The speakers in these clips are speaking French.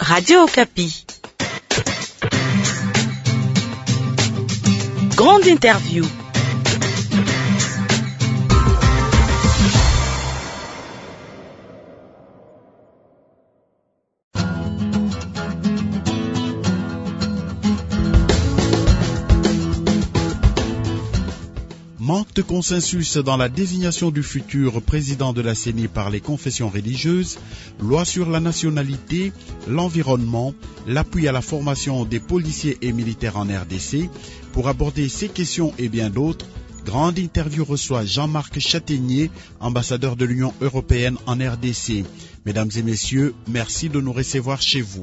Radio Okapi. Grande interview. Manque de consensus dans la désignation du futur président de la CENI par les confessions religieuses, loi sur la nationalité, l'environnement, l'appui à la formation des policiers et militaires en RDC. Pour aborder ces questions et bien d'autres, Grande interview reçoit Jean-Marc Châtaignier, ambassadeur de l'Union européenne en RDC. Mesdames et messieurs, merci de nous recevoir chez vous.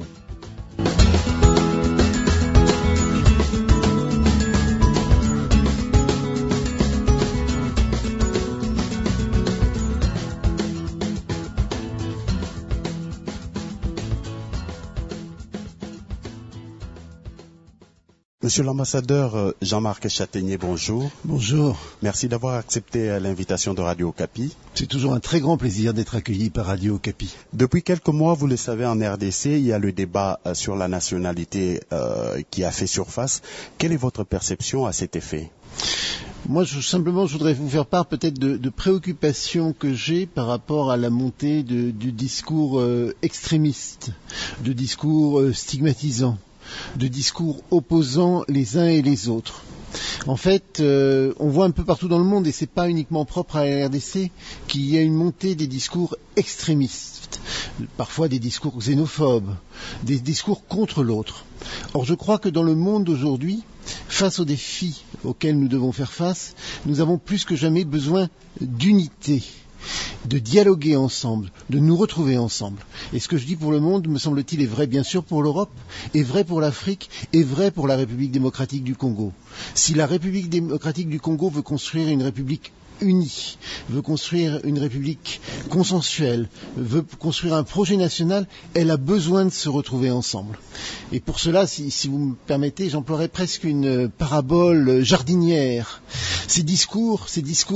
Monsieur l'ambassadeur Jean-Marc Châtaignier, bonjour. Bonjour. Merci d'avoir accepté l'invitation de Radio Okapi. C'est toujours un très grand plaisir d'être accueilli par Radio Okapi. Depuis quelques mois, vous le savez, en RDC, il y a le débat sur la nationalité qui a fait surface. Quelle est votre perception à cet effet ? Moi, je voudrais vous faire part peut-être de préoccupations que j'ai par rapport à la montée du discours extrémiste, de discours stigmatisant, de discours opposant les uns et les autres. En fait, on voit un peu partout dans le monde, et c'est pas uniquement propre à la RDC, qu'il y a une montée des discours extrémistes, parfois des discours xénophobes, des discours contre l'autre. Or, je crois que dans le monde d'aujourd'hui, face aux défis auxquels nous devons faire face, nous avons plus que jamais besoin d'unité, de dialoguer ensemble, de nous retrouver ensemble. Et ce que je dis pour le monde, me semble-t-il, est vrai bien sûr pour l'Europe, est vrai pour l'Afrique, est vrai pour la République démocratique du Congo. Si la République démocratique du Congo veut construire une république unie, veut construire une république consensuelle, veut construire un projet national, elle a besoin de se retrouver ensemble. Et pour cela, si vous me permettez, j'emploierais presque une parabole jardinière. Ces discours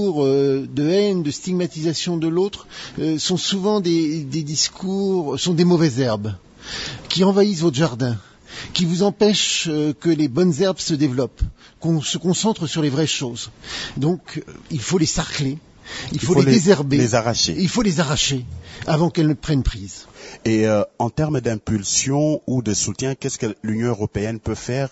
de haine, de stigmatisation de l'autre, sont souvent des discours, sont des mauvaises herbes qui envahissent votre jardin, qui vous empêchent que les bonnes herbes se développent, qu'on se concentre sur les vraies choses. Donc, il faut les sarcler, il faut les désherber, il faut les arracher avant qu'elles ne prennent prise. Et en termes d'impulsion ou de soutien, qu'est-ce que l'Union européenne peut faire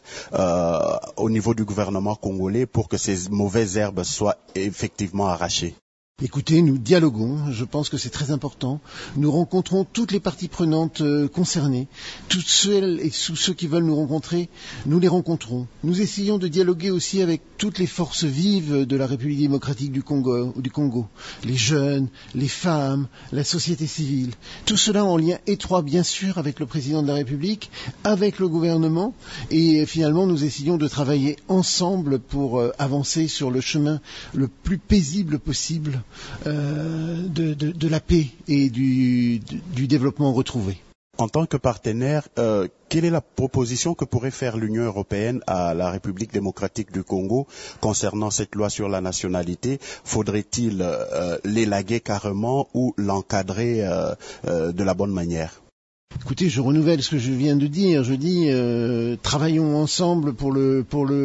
au niveau du gouvernement congolais pour que ces mauvaises herbes soient effectivement arrachées ? Écoutez, nous dialoguons, je pense que c'est très important. Nous rencontrons toutes les parties prenantes concernées, toutes celles et tous ceux qui veulent nous rencontrer, nous les rencontrons. Nous essayons de dialoguer aussi avec toutes les forces vives de la République démocratique du Congo, les jeunes, les femmes, la société civile. Tout cela en lien étroit, bien sûr, avec le président de la République, avec le gouvernement, et finalement nous essayons de travailler ensemble pour avancer sur le chemin le plus paisible possible de la paix et du développement retrouvé. En tant que partenaire, quelle est la proposition que pourrait faire l'Union européenne à la République démocratique du Congo concernant cette loi sur la nationalité ? Faudrait-il l'élaguer carrément ou l'encadrer de la bonne manière ? Écoutez, je renouvelle ce que je viens de dire. Je dis, travaillons ensemble pour le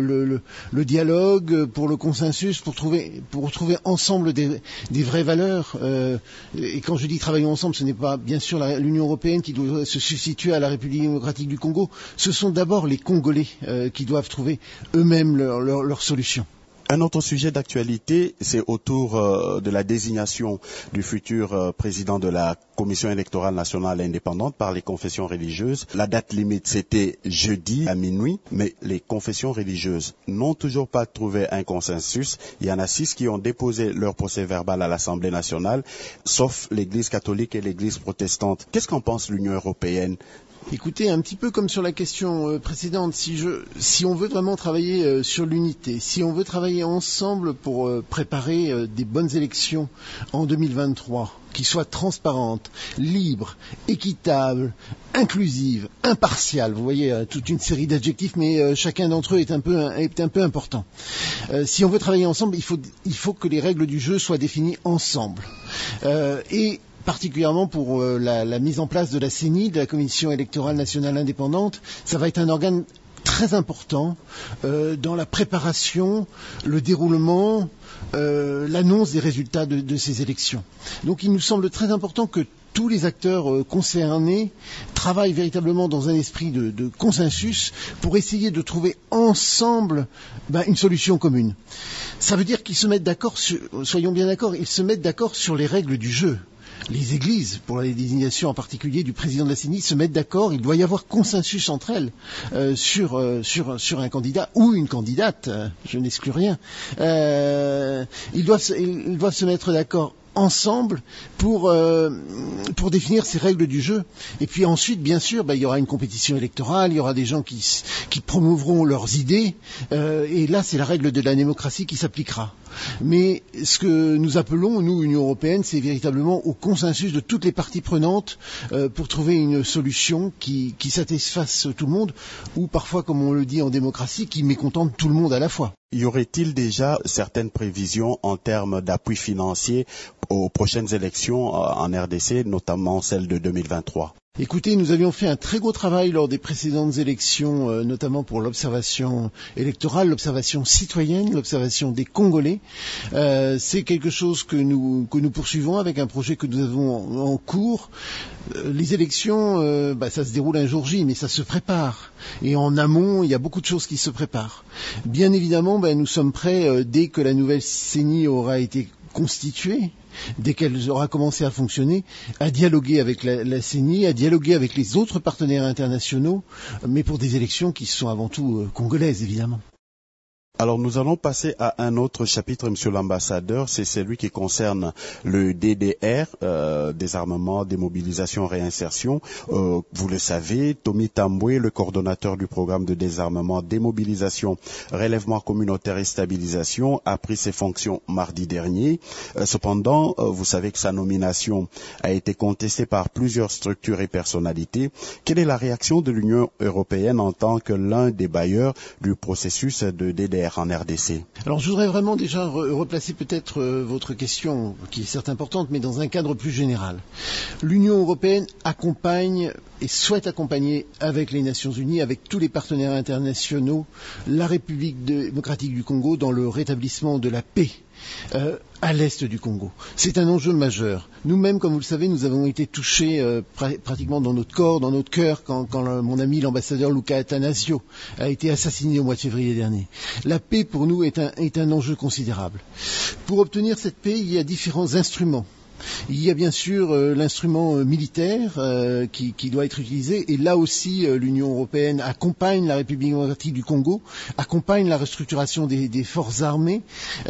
dialogue, pour le consensus, pour retrouver ensemble des vraies valeurs. Et quand je dis travaillons ensemble, ce n'est pas bien sûr l'Union européenne qui doit se substituer à la République démocratique du Congo. Ce sont d'abord les Congolais qui doivent trouver eux-mêmes leur solution. Un autre sujet d'actualité, c'est autour de la désignation du futur président de la Commission électorale nationale indépendante par les confessions religieuses. La date limite, c'était jeudi à minuit, mais les confessions religieuses n'ont toujours pas trouvé un consensus. Il y en a 6 qui ont déposé leur procès-verbal à l'Assemblée nationale, sauf l'Église catholique et l'Église protestante. Qu'est-ce qu'en pense l'Union européenne ? Écoutez, un petit peu comme sur la question précédente, si on veut vraiment travailler sur l'unité, si on veut travailler ensemble pour préparer des bonnes élections en 2023, qui soient transparentes, libres, équitables, inclusives, impartiales, vous voyez, toute une série d'adjectifs, mais chacun d'entre eux est un peu important. Si on veut travailler ensemble, il faut que les règles du jeu soient définies ensemble. Et particulièrement pour la mise en place de la CENI, de la Commission électorale nationale indépendante. Ça va être un organe très important dans la préparation, le déroulement, l'annonce des résultats de ces élections. Donc il nous semble très important que tous les acteurs concernés travaillent véritablement dans un esprit de consensus pour essayer de trouver ensemble une solution commune. Ça veut dire qu'ils se mettent d'accord, soyons bien d'accord, ils se mettent d'accord sur les règles du jeu. Les églises, pour la désignation en particulier du président de la CENI, se mettent d'accord. Il doit y avoir consensus entre elles sur un candidat ou une candidate. Je n'exclus rien. Ils doivent se mettre d'accord ensemble pour définir ces règles du jeu. Et puis ensuite, bien sûr, il y aura une compétition électorale, il y aura des gens qui promouvront leurs idées, et là, c'est la règle de la démocratie qui s'appliquera. Mais ce que nous appelons, nous, Union européenne, c'est véritablement au consensus de toutes les parties prenantes pour trouver une solution qui satisfasse tout le monde, ou parfois, comme on le dit en démocratie, qui mécontente tout le monde à la fois. Y aurait-il déjà certaines prévisions en termes d'appui financier aux prochaines élections en RDC, notamment celle de 2023 ? Écoutez, nous avions fait un très gros travail lors des précédentes élections, notamment pour l'observation électorale, l'observation citoyenne, l'observation des Congolais. C'est quelque chose que nous poursuivons avec un projet que nous avons en cours. Les élections, ça se déroule un jour J, mais ça se prépare. Et en amont, il y a beaucoup de choses qui se préparent. Bien évidemment, nous sommes prêts, dès que la nouvelle CENI aura été constituée, dès qu'elle aura commencé à fonctionner, à dialoguer avec la CENI, à dialoguer avec les autres partenaires internationaux, mais pour des élections qui sont avant tout congolaises, évidemment. Alors nous allons passer à un autre chapitre, Monsieur l'ambassadeur, c'est celui qui concerne le DDR, désarmement, démobilisation, réinsertion. Vous le savez, Tommy Tambwe, le coordonnateur du programme de désarmement, démobilisation, relèvement communautaire et stabilisation, a pris ses fonctions mardi dernier. Cependant, vous savez que sa nomination a été contestée par plusieurs structures et personnalités. Quelle est la réaction de l'Union européenne en tant que l'un des bailleurs du processus de DDR en RDC? Alors je voudrais vraiment déjà replacer peut-être votre question, qui est certes importante, mais dans un cadre plus général. L'Union européenne accompagne et souhaite accompagner avec les Nations Unies, avec tous les partenaires internationaux, la République démocratique du Congo dans le rétablissement de la paix à l'est du Congo. C'est un enjeu majeur. Nous-mêmes, comme vous le savez, nous avons été touchés pratiquement dans notre corps, dans notre cœur, quand mon ami l'ambassadeur Luca Attanasio a été assassiné au mois de février dernier. La paix, pour nous, est un enjeu considérable. Pour obtenir cette paix, il y a différents instruments. Il y a bien sûr l'instrument militaire qui doit être utilisé, et là aussi l'Union européenne accompagne la République démocratique du Congo, accompagne la restructuration des forces armées,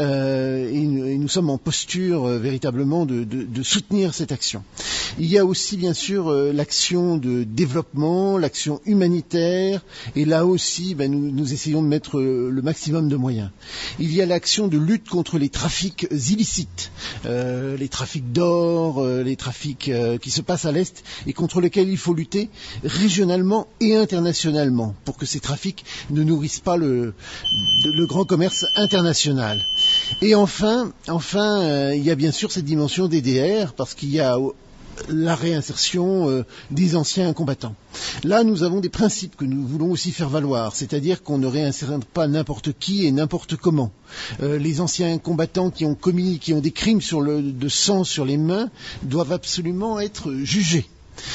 et nous sommes en posture véritablement de soutenir cette action. Il y a aussi bien sûr l'action de développement, l'action humanitaire, et là aussi nous essayons de mettre le maximum de moyens. Il y a l'action de lutte contre les trafics illicites, les trafics d'or, les trafics qui se passent à l'Est et contre lesquels il faut lutter régionalement et internationalement pour que ces trafics ne nourrissent pas le grand commerce international. Et enfin, il y a bien sûr cette dimension DDR parce qu'il y a la réinsertion des anciens combattants. Là, nous avons des principes que nous voulons aussi faire valoir, c'est-à-dire qu'on ne réinsère pas n'importe qui et n'importe comment. Les anciens combattants qui ont des crimes de sang sur les mains doivent absolument être jugés.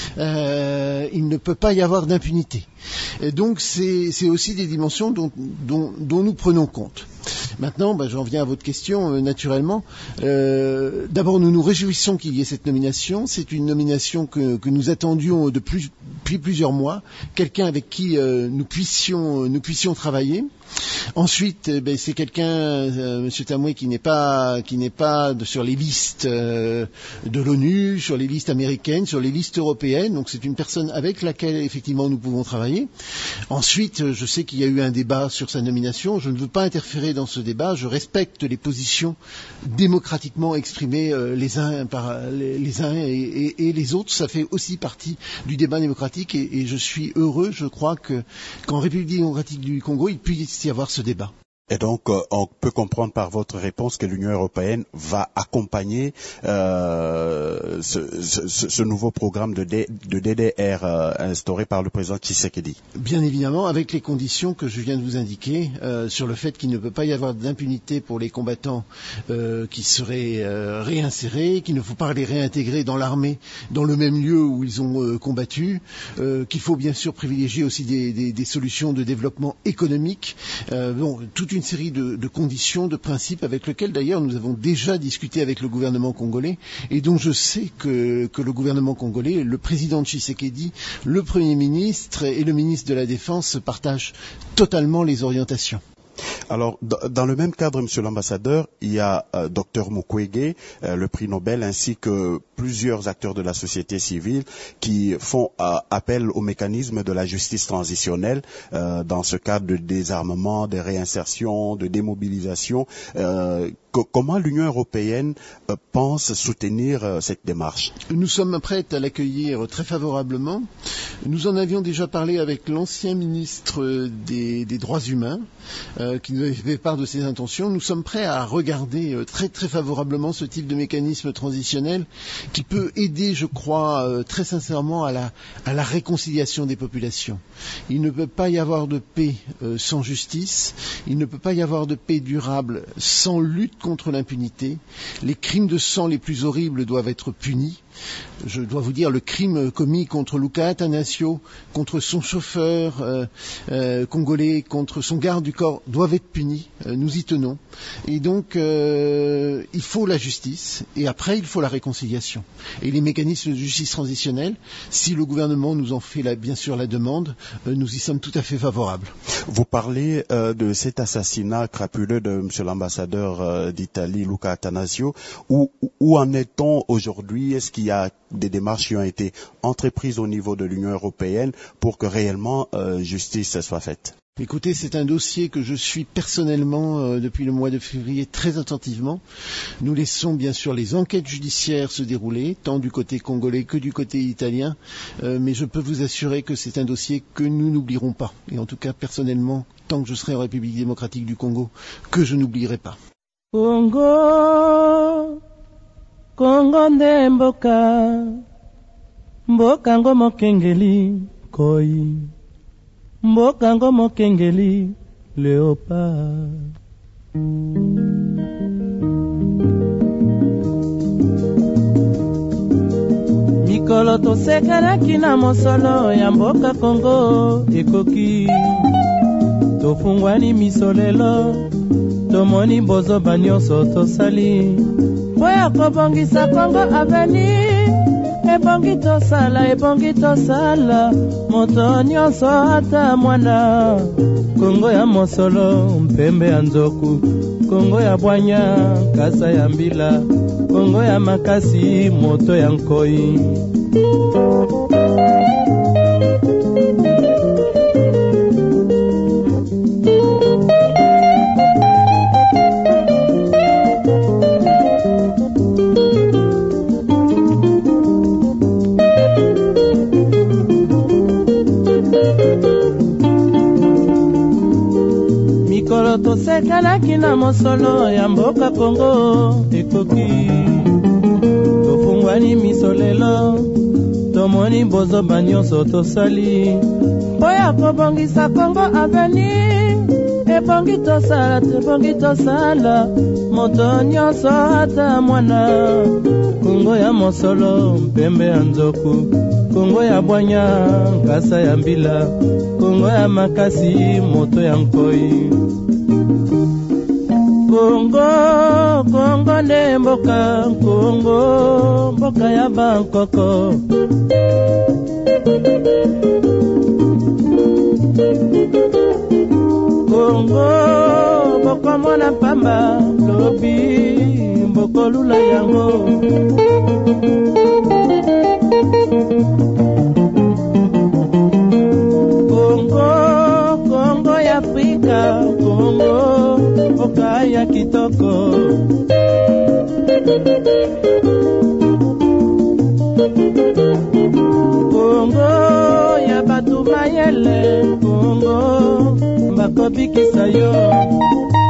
Il ne peut pas y avoir d'impunité. Et donc, c'est aussi des dimensions dont nous prenons compte. Maintenant, j'en viens à votre question, naturellement. D'abord, nous nous réjouissons qu'il y ait cette nomination. C'est une nomination que nous attendions depuis plusieurs mois. Quelqu'un avec qui nous puissions travailler. Ensuite, c'est quelqu'un, M. Tambwe, qui n'est pas sur les listes de l'ONU, sur les listes américaines, sur les listes européennes. Donc, c'est une personne avec laquelle, effectivement, nous pouvons travailler. Ensuite, je sais qu'il y a eu un débat sur sa nomination. Je ne veux pas interférer dans ce débat. Je respecte les positions démocratiquement exprimées les uns et les autres. Ça fait aussi partie du débat démocratique et je suis heureux, je crois, qu'en République démocratique du Congo, il puisse y avoir ce débat. Et donc, on peut comprendre par votre réponse que l'Union européenne va accompagner ce nouveau programme de DDR instauré par le président Tshisekedi. Bien évidemment, avec les conditions que je viens de vous indiquer, sur le fait qu'il ne peut pas y avoir d'impunité pour les combattants qui seraient réinsérés, qu'il ne faut pas les réintégrer dans l'armée, dans le même lieu où ils ont combattu, qu'il faut bien sûr privilégier aussi des solutions de développement économique. Toute une série de conditions, de principes avec lesquels d'ailleurs nous avons déjà discuté avec le gouvernement congolais et dont je sais que le gouvernement congolais, le président Tshisekedi, le Premier ministre et le ministre de la Défense partagent totalement les orientations. Alors, dans le même cadre, Monsieur l'ambassadeur, il y a Dr Mukwege, le prix Nobel, ainsi que plusieurs acteurs de la société civile qui font appel au mécanisme de la justice transitionnelle dans ce cadre de désarmement, de réinsertion, de démobilisation. Comment l'Union européenne pense soutenir cette démarche? Nous sommes prêts à l'accueillir très favorablement. Nous en avions déjà parlé avec l'ancien ministre des Droits humains qui nous avait fait part de ses intentions. Nous sommes prêts à regarder très très favorablement ce type de mécanisme transitionnel qui peut aider, je crois, très sincèrement à la réconciliation des populations. Il ne peut pas y avoir de paix sans justice. Il ne peut pas y avoir de paix durable sans lutte contre l'impunité. Les crimes de sang les plus horribles doivent être punis. Je dois vous dire, le crime commis contre Luka Attanasio, contre son chauffeur congolais, contre son garde du corps, doivent être punis. Nous y tenons. Et donc, il faut la justice, et après, il faut la réconciliation. Et les mécanismes de justice transitionnelle, si le gouvernement nous en fait bien sûr la demande, nous y sommes tout à fait favorables. Vous parlez de cet assassinat crapuleux de M. l'ambassadeur d'Italie, Luka Attanasio. Où en est-on aujourd'hui? Est-ce qu'il y a des démarches qui ont été entreprises au niveau de l'Union européenne pour que réellement justice soit faite? Écoutez, c'est un dossier que je suis personnellement depuis le mois de février très attentivement. Nous laissons bien sûr les enquêtes judiciaires se dérouler, tant du côté congolais que du côté italien, mais je peux vous assurer que c'est un dossier que nous n'oublierons pas. Et en tout cas, personnellement, tant que je serai en République démocratique du Congo, que je n'oublierai pas. Congo nde mboka ngo mokengeli koi, mboka ngo mokengeli léopard. Mikolo tosekanaki na mosolo ya mboka Congo ekoki, tofungwani misolelo, tomoni bozoba nyonso tosali. Boya kobongisa Congo avenir, ebongi tosala, moto nyonso ata mwana. Congo ya mosolo, mpembe ya nzoku, Congo ya bwanya, kasa ya mbila, Congo ya makasi, moto ya nkoi. Tosekanaki na mosolo ya mboka Congo ekoki, tofungwani misolelo, tomoni bozoba nyonso tosali. Boya kobongisa Congo avenir, ebongi tosala, moto nyonso ata mwana. Congo ya mosolo, mpembe ya nzoku, Congo ya bwanya, kasa ya mbila, Congo ya makasi, moto ya nkoi. Congo nde mboka, Congo mboka ya Bangkoko. Congo mboka mwana pamba, lobi mboko lula yango. Congo ya Afrika, Congo mboka ya kitoko. Congo ya batu mayele, Congo mbakobikisa yo.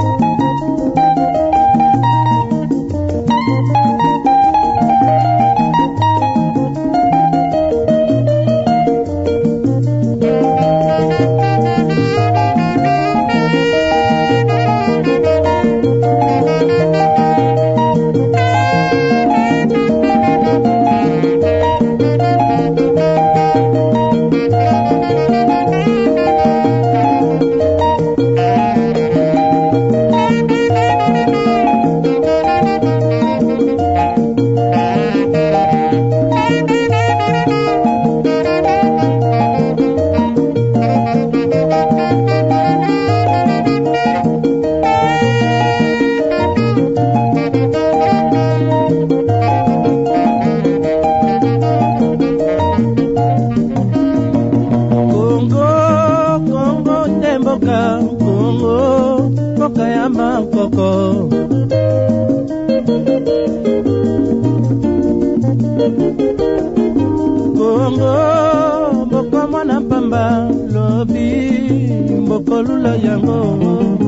Congo, mboko mwana pamba, lobi, mboko lula yango.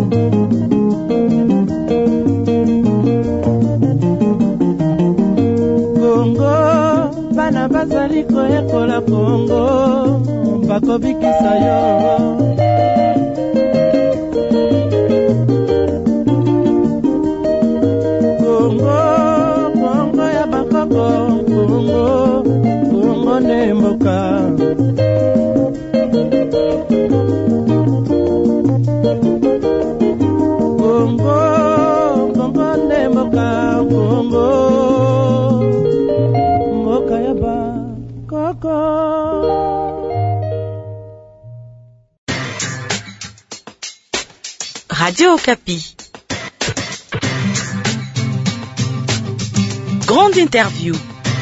Congo, bana bazali koyekola Congo, bakobikisa yo. Radio Okapi. Grande interview.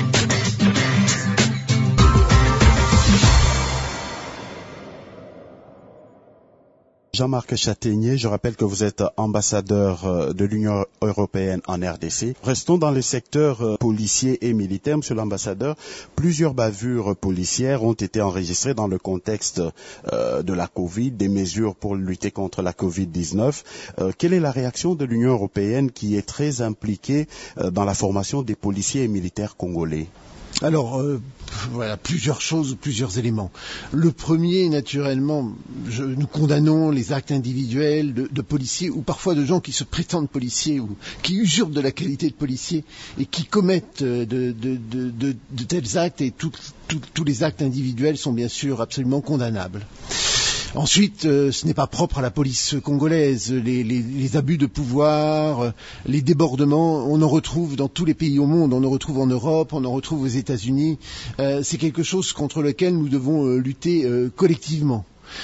Jean-Marc Châtaignier, je rappelle que vous êtes ambassadeur de l'Union européenne en RDC. Restons dans le secteur policier et militaire. Monsieur l'ambassadeur, plusieurs bavures policières ont été enregistrées dans le contexte de la Covid, des mesures pour lutter contre la Covid-19. Quelle est la réaction de l'Union européenne qui est très impliquée dans la formation des policiers et militaires congolais? Alors, voilà, plusieurs choses, plusieurs éléments. Le premier, naturellement, nous condamnons les actes individuels de policiers ou parfois de gens qui se prétendent policiers ou qui usurpent de la qualité de policiers et qui commettent de tels actes, et tous les actes individuels sont bien sûr absolument condamnables. Ensuite, ce n'est pas propre à la police congolaise. Les abus de pouvoir, les débordements, on en retrouve dans tous les pays au monde. On en retrouve en Europe, on en retrouve aux États-Unis. C'est quelque chose contre lequel nous devons lutter collectivement.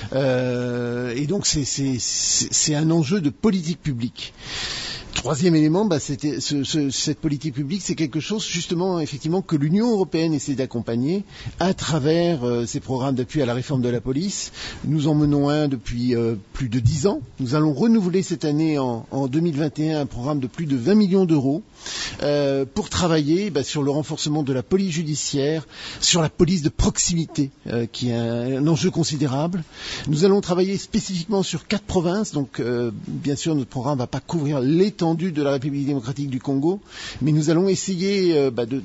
Et donc, c'est un enjeu de politique publique. Troisième élément, cette politique publique, c'est quelque chose justement, effectivement, que l'Union européenne essaie d'accompagner à travers ses programmes d'appui à la réforme de la police. Nous en menons un depuis plus de 10 ans. Nous allons renouveler cette année, en 2021, un programme de plus de 20 millions d'euros pour travailler sur le renforcement de la police judiciaire, sur la police de proximité, qui est un enjeu considérable. Nous allons travailler spécifiquement sur 4 provinces, donc bien sûr notre programme ne va pas couvrir l'étendue de la République démocratique du Congo, mais nous allons essayer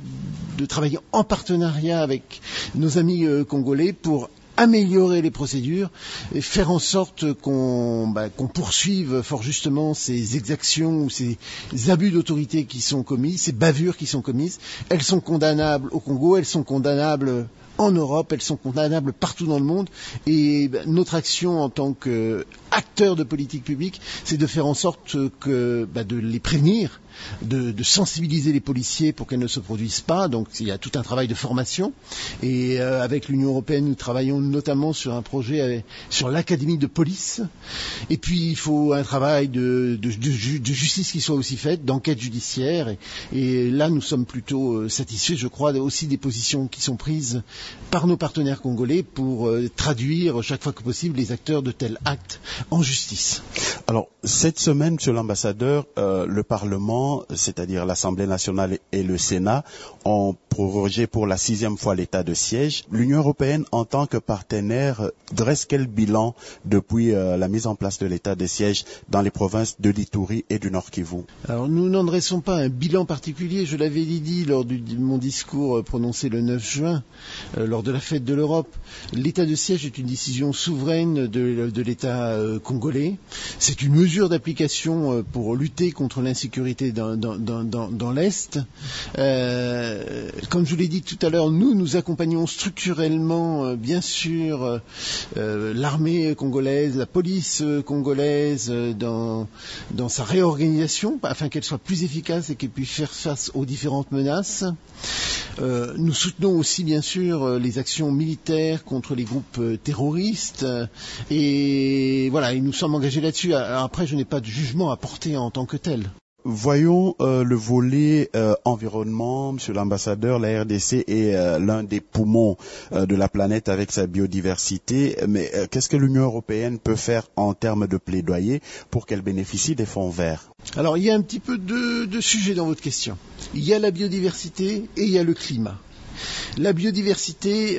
de travailler en partenariat avec nos amis congolais pour améliorer les procédures et faire en sorte qu'on poursuive fort justement ces exactions ou ces abus d'autorité qui sont commis, ces bavures qui sont commises. Elles sont condamnables au Congo, elles sont condamnables en Europe, elles sont condamnables partout dans le monde, et notre action en tant qu'acteur de politique publique, c'est de faire en sorte de les prévenir, de sensibiliser les policiers pour qu'elles ne se produisent pas. Donc il y a tout un travail de formation, et avec l'Union européenne nous travaillons notamment sur un projet sur l'académie de police, et puis il faut un travail de justice qui soit aussi fait, d'enquête judiciaire, et là nous sommes plutôt satisfaits, je crois, aussi des positions qui sont prises par nos partenaires congolais pour traduire chaque fois que possible les acteurs de tels actes en justice. Alors, cette semaine, Monsieur l'ambassadeur, le Parlement, c'est-à-dire l'Assemblée nationale et le Sénat, ont prorogé pour la 6e fois l'état de siège. L'Union européenne, en tant que partenaire, dresse quel bilan depuis la mise en place de l'état de siège dans les provinces de l'Ituri et du Nord Kivu? Alors, nous n'en dressons pas un bilan particulier. Je l'avais dit lors de mon discours prononcé le 9 juin, lors de la fête de l'Europe. L'état de siège est une décision souveraine de l'État congolais. C'est une mesure d'application pour lutter contre l'insécurité dans l'Est. Comme je vous l'ai dit tout à l'heure, nous accompagnons structurellement, bien sûr, l'armée congolaise, la police congolaise dans sa réorganisation, afin qu'elle soit plus efficace et qu'elle puisse faire face aux différentes menaces. Nous soutenons aussi, bien sûr, les actions militaires contre les groupes terroristes, et voilà, et nous sommes engagés là-dessus. Alors après, je n'ai pas de jugement à porter en tant que tel. Voyons le volet environnement, Monsieur l'ambassadeur. La RDC est l'un des poumons de la planète avec sa biodiversité, mais qu'est-ce que l'Union européenne peut faire en termes de plaidoyer pour qu'elle bénéficie des fonds verts? Alors, il y a un petit peu de sujets dans votre question. Il y a la biodiversité et il y a le climat. La biodiversité,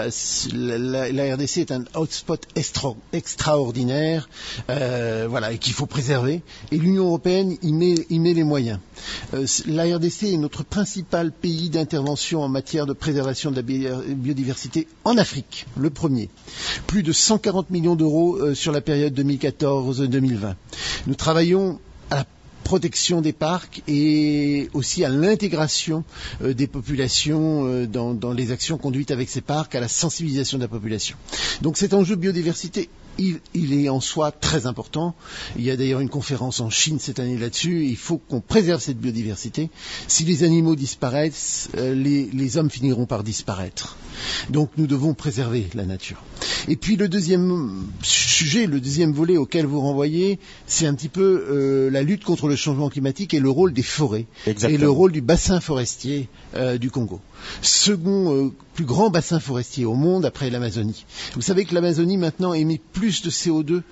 la RDC est un hotspot extraordinaire, et qu'il faut préserver. Et l'Union européenne y met les moyens. La RDC est notre principal pays d'intervention en matière de préservation de la biodiversité en Afrique, le premier. Plus de 140 millions d'euros sur la période 2014-2020. Nous travaillons à la protection des parcs et aussi à l'intégration des populations dans les actions conduites avec ces parcs, à la sensibilisation de la population. Donc cet enjeu biodiversité, il est en soi très important. Il y a d'ailleurs une conférence en Chine cette année là-dessus. Il faut qu'on préserve cette biodiversité. Si les animaux disparaissent, les hommes finiront par disparaître. Donc nous devons préserver la nature. Et puis le deuxième sujet, le deuxième volet auquel vous renvoyez, c'est un petit peu la lutte contre le changement climatique et le rôle des forêts. Exactement. Et le rôle du bassin forestier du Congo. Second plus grand bassin forestier au monde après l'Amazonie. Vous savez que l'Amazonie maintenant émet plus de CO2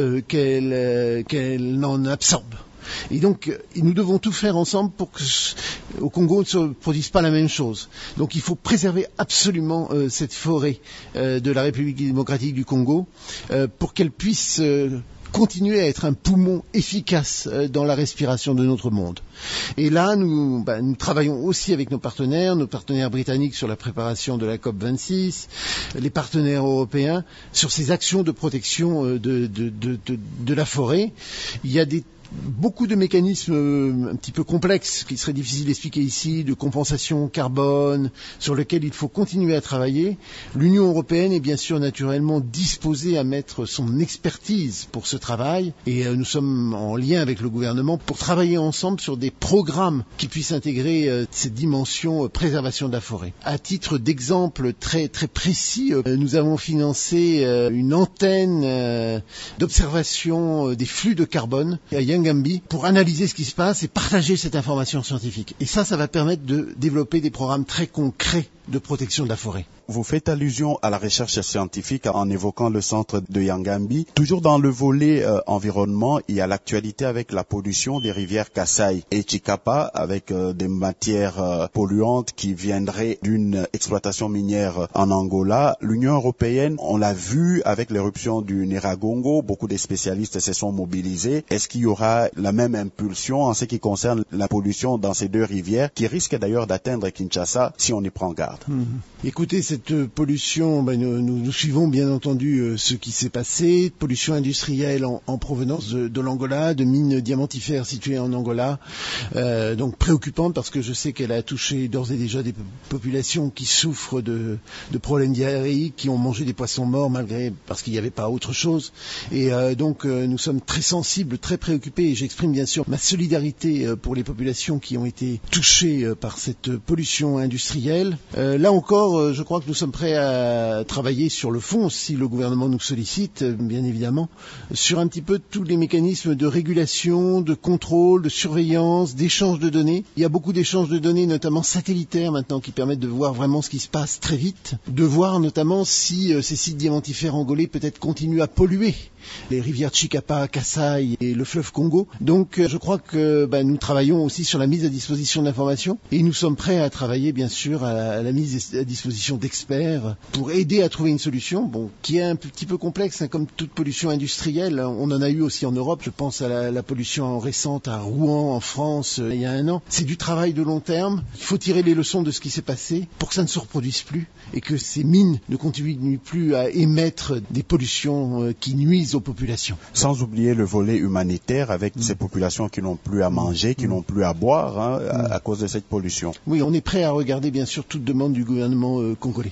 qu'elle n'en absorbe. Et donc, nous devons tout faire ensemble pour que au Congo ne se produise pas la même chose. Donc, il faut préserver absolument cette forêt de la République démocratique du Congo pour qu'elle puisse continuer à être un poumon efficace dans la respiration de notre monde. Et là, nous travaillons aussi avec nos partenaires britanniques sur la préparation de la COP26, les partenaires européens sur ces actions de protection de la forêt. Il y a beaucoup de mécanismes un petit peu complexes qui seraient difficiles d'expliquer ici, de compensation carbone, sur lesquels il faut continuer à travailler. L'Union européenne est bien sûr naturellement disposée à mettre son expertise pour ce travail et nous sommes en lien avec le gouvernement pour travailler ensemble sur des programmes qui puissent intégrer cette dimension préservation de la forêt. À titre d'exemple très très précis, nous avons financé une antenne d'observation des flux de carbone à Yangambi pour analyser ce qui se passe et partager cette information scientifique. Et ça va permettre de développer des programmes très concrets de protection de la forêt. Vous faites allusion à la recherche scientifique en évoquant le centre de Yangambi. Toujours dans le volet environnement, il y a l'actualité avec la pollution des rivières Kasai et Chikapa avec des matières polluantes qui viendraient d'une exploitation minière en Angola. L'Union européenne, on l'a vu avec l'éruption du Nyiragongo, beaucoup de spécialistes se sont mobilisés. Est-ce qu'il y aura la même impulsion en ce qui concerne la pollution dans ces deux rivières qui risquent d'ailleurs d'atteindre Kinshasa si on y prend garde? Écoutez, cette pollution, nous suivons bien entendu ce qui s'est passé. Pollution industrielle en provenance de l'Angola, de mines diamantifères situées en Angola. Donc préoccupante parce que je sais qu'elle a touché d'ores et déjà des populations qui souffrent de problèmes diarrhéiques, qui ont mangé des poissons morts parce qu'il n'y avait pas autre chose. Et donc nous sommes très sensibles, très préoccupés et j'exprime bien sûr ma solidarité pour les populations qui ont été touchées par cette pollution industrielle. Là encore, je crois que nous sommes prêts à travailler sur le fond, si le gouvernement nous sollicite, bien évidemment, sur un petit peu tous les mécanismes de régulation, de contrôle, de surveillance, d'échange de données. Il y a beaucoup d'échanges de données, notamment satellitaires maintenant, qui permettent de voir vraiment ce qui se passe très vite, de voir notamment si ces sites diamantifères angolais peut-être continuent à polluer les rivières Chikapa, Kasai et le fleuve Congo. Donc je crois que nous travaillons aussi sur la mise à disposition d'informations et nous sommes prêts à travailler bien sûr à la mise à disposition d'experts pour aider à trouver une solution, qui est un petit peu complexe, comme toute pollution industrielle. On en a eu aussi en Europe, je pense à la pollution récente à Rouen en France il y a 1 an. C'est du travail de long terme, il faut tirer les leçons de ce qui s'est passé pour que ça ne se reproduise plus et que ces mines ne continuent plus à émettre des pollutions qui nuisent aux populations. Sans oublier le volet humanitaire avec ces populations qui n'ont plus à manger, qui n'ont plus à boire à cause de cette pollution. Oui, on est prêt à regarder bien sûr toute demande du gouvernement congolais.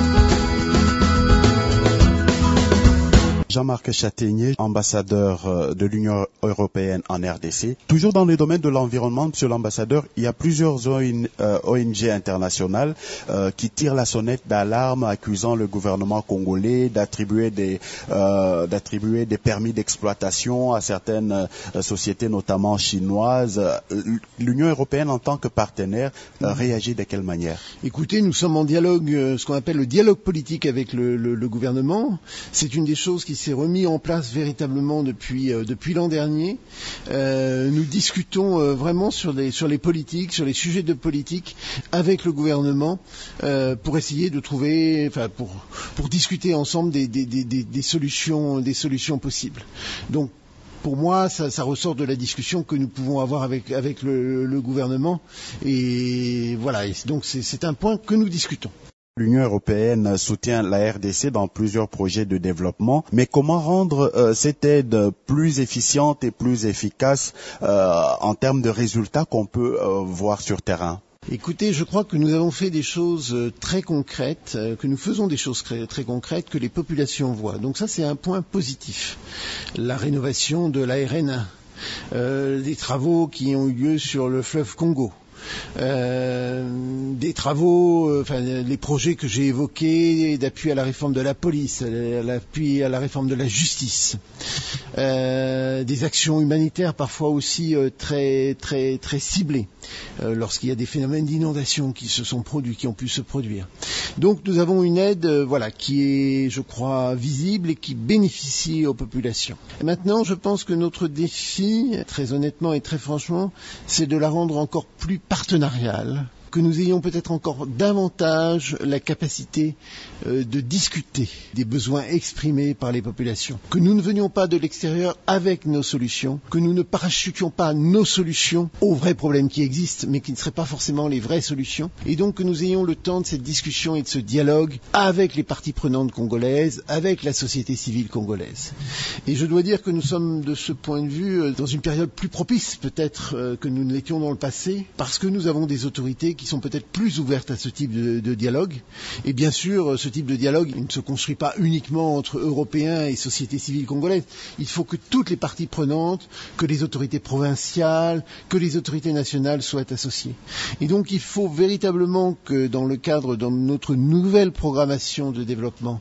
Jean-Marc Châtaignier, ambassadeur de l'Union européenne en RDC. Toujours dans le domaine de l'environnement, monsieur l'ambassadeur, il y a plusieurs ONG internationales qui tirent la sonnette d'alarme accusant le gouvernement congolais d'attribuer des permis d'exploitation à certaines sociétés, notamment chinoises. L'Union européenne, en tant que partenaire, réagit de quelle manière? Écoutez, nous sommes en dialogue, ce qu'on appelle le dialogue politique avec le gouvernement. C'est une des choses qui s'est remis en place véritablement depuis l'an dernier. Nous discutons vraiment sur les politiques, sur les sujets de politique avec le gouvernement pour essayer de trouver, pour discuter ensemble des solutions possibles. Donc, pour moi, ça ressort de la discussion que nous pouvons avoir avec le gouvernement. Et voilà, et donc c'est un point que nous discutons. L'Union européenne soutient la RDC dans plusieurs projets de développement, mais comment rendre cette aide plus efficiente et plus efficace en termes de résultats qu'on peut voir sur terrain? Écoutez, je crois que nous avons fait des choses très concrètes, que nous faisons des choses très concrètes que les populations voient. Donc ça, c'est un point positif. La rénovation de la RN1, des travaux qui ont eu lieu sur le fleuve Congo. Des travaux, les projets que j'ai évoqués d'appui à la réforme de la police, l'appui à la réforme de la justice, des actions humanitaires parfois aussi très ciblées lorsqu'il y a des phénomènes d'inondation qui ont pu se produire. Donc nous avons une aide qui est, je crois, visible et qui bénéficie aux populations. Maintenant, je pense que notre défi, très honnêtement et très franchement, c'est de la rendre encore plus partenariale, que nous ayons peut-être encore davantage la capacité de discuter des besoins exprimés par les populations, que nous ne venions pas de l'extérieur avec nos solutions, que nous ne parachutions pas nos solutions aux vrais problèmes qui existent, mais qui ne seraient pas forcément les vraies solutions, et donc que nous ayons le temps de cette discussion et de ce dialogue avec les parties prenantes congolaises, avec la société civile congolaise. Et je dois dire que nous sommes de ce point de vue dans une période plus propice peut-être que nous ne l'étions dans le passé, parce que nous avons des autorités qui sont peut-être plus ouvertes à ce type de dialogue. Et bien sûr, ce type de dialogue il ne se construit pas uniquement entre Européens et société civile congolaise. Il faut que toutes les parties prenantes, que les autorités provinciales, que les autorités nationales soient associées. Et donc il faut véritablement que dans notre nouvelle programmation de développement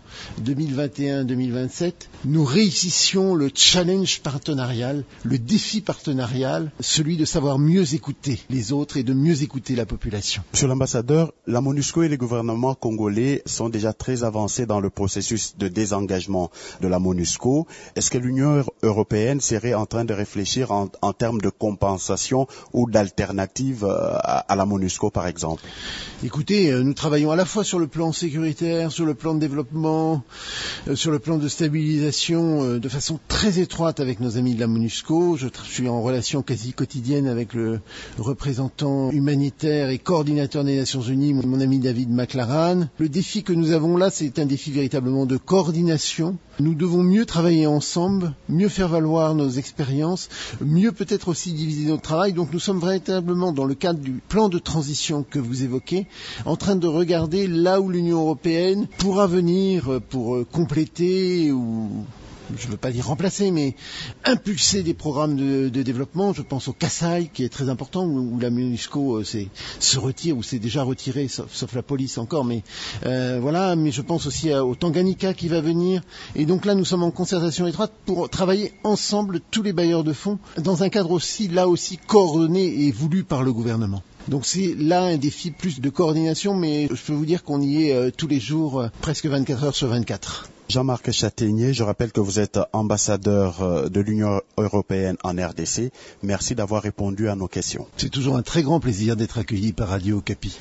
2021-2027, nous réussissions le challenge partenarial, le défi partenarial, celui de savoir mieux écouter les autres et de mieux écouter la population. Monsieur l'ambassadeur, la MONUSCO et les gouvernements congolais sont déjà très avancés dans le processus de désengagement de la MONUSCO. Est-ce que l'Union européenne serait en train de réfléchir en termes de compensation ou d'alternative à la MONUSCO, par exemple? Écoutez, nous travaillons à la fois sur le plan sécuritaire, sur le plan de développement, sur le plan de stabilisation, de façon très étroite avec nos amis de la MONUSCO. Je suis en relation quasi quotidienne avec le représentant humanitaire et coordinateur des Nations Unies, mon ami David McLaren. Le défi que nous avons là, c'est un défi véritablement de coordination. Nous devons mieux travailler ensemble, mieux faire valoir nos expériences, mieux peut-être aussi diviser notre travail. Donc nous sommes véritablement dans le cadre du plan de transition que vous évoquez, en train de regarder là où l'Union européenne pourra venir pour compléter ou, je ne veux pas dire remplacer, mais impulser des programmes de développement. Je pense au Kasaï, qui est très important, où la MONUSCO se retire, ou s'est déjà retirée, sauf la police encore, mais voilà. Mais je pense aussi au Tanganyika qui va venir. Et donc là, nous sommes en concertation étroite pour travailler ensemble, tous les bailleurs de fonds, dans un cadre aussi, là aussi, coordonné et voulu par le gouvernement. Donc c'est là un défi plus de coordination, mais je peux vous dire qu'on y est tous les jours, presque 24 heures sur 24. Jean-Marc Châtaignier, je rappelle que vous êtes ambassadeur de l'Union européenne en RDC. Merci d'avoir répondu à nos questions. C'est toujours un très grand plaisir d'être accueilli par Radio Okapi.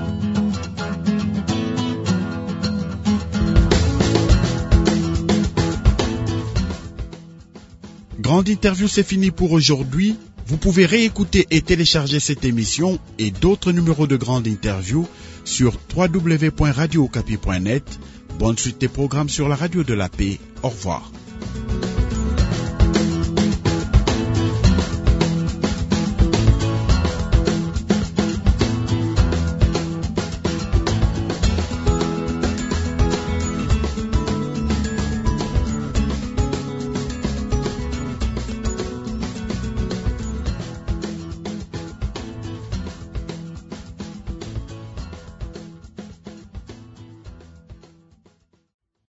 Grande interview, c'est fini pour aujourd'hui. Vous pouvez réécouter et télécharger cette émission et d'autres numéros de Grande Interview sur www.radiookapi.net. Bonne suite des programmes sur la radio de la paix. Au revoir.